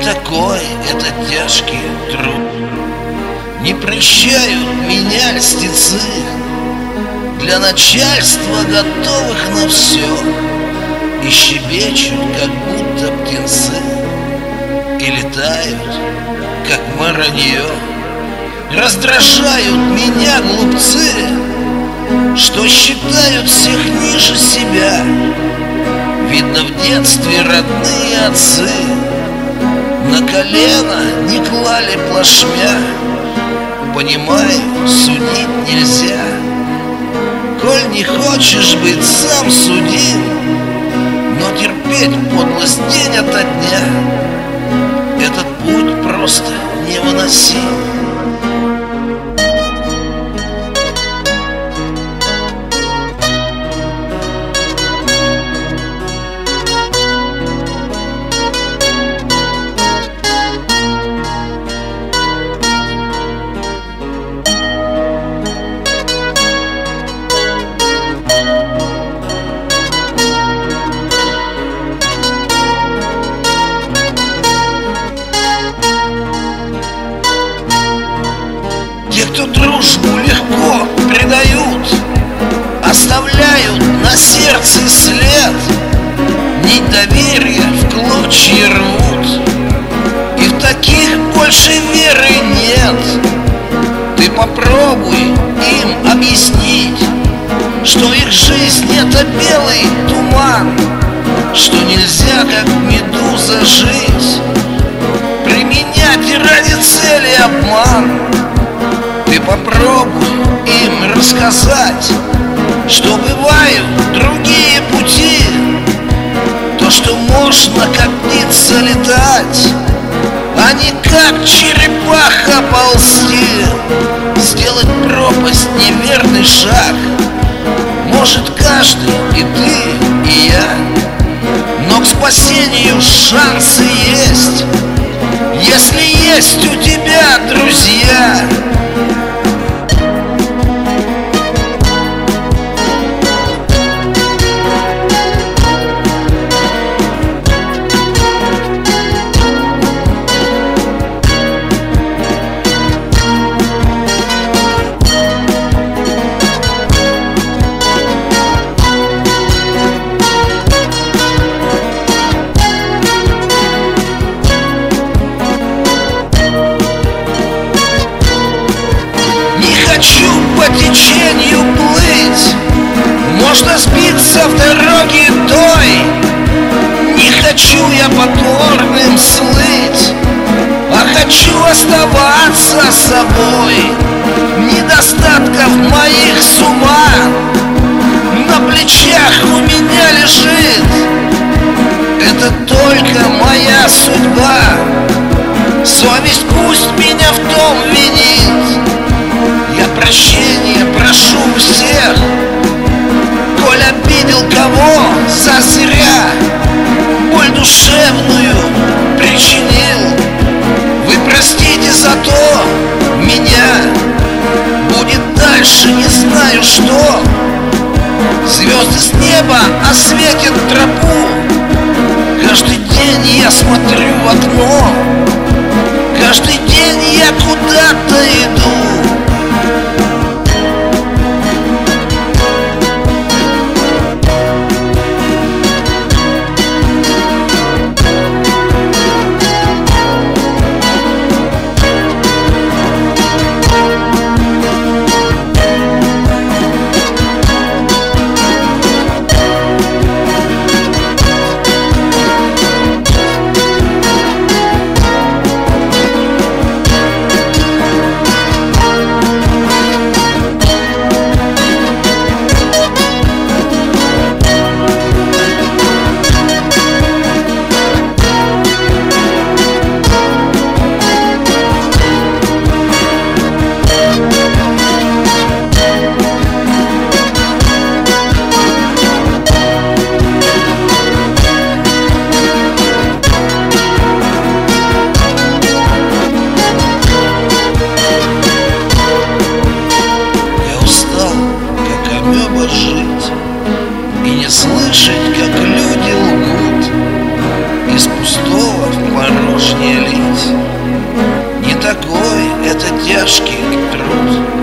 такой это тяжкий труд. Не прощают меня льстецы, для начальства готовых на все, и щебечут, как будто птенцы, и летают, как воронье. Раздражают меня глупцы, что считают всех ниже себя. Видно, в детстве родные отцы на колено не клали плашмя. Понимаю, судить нельзя. Коль не хочешь быть сам судим, но терпеть подлость день ото дня, этот путь просто невыносим. Те, кто дружбу легко предают, оставляют на сердце след, нить доверия в клочья рвут, и в таких больше веры нет. Ты попробуй им объяснить, что их жизнь — это белый туман, что нельзя, как медуза, жить, применять ради цели обман. Ты попробуй им рассказать, что бывают другие пути, то, что можно как птица летать, а не как черепаха ползти. Сделать пропасть — неверный шаг, может каждый, и ты, и я, но к спасению шансы есть, если есть у тебя друзья. Хочу по течению плыть, можно сбиться в дороге той. Не хочу я покорным слыть, а хочу оставаться собой. Недостатков моих с ума на плечах у меня лежит. Это только моя судьба, совесть пусть меня в том винит. Я прощения прошу у всех, коль обидел кого зазря, боль душевную причинил. Вы простите за то меня, будет дальше не знаю что. Звезды с неба осветят тропу, каждый день я смотрю в окно, каждый день я куда-то иду. И не слышать, как люди лгут из пустого в порожнее. лишнее лить. Не такой это тяжкий труд.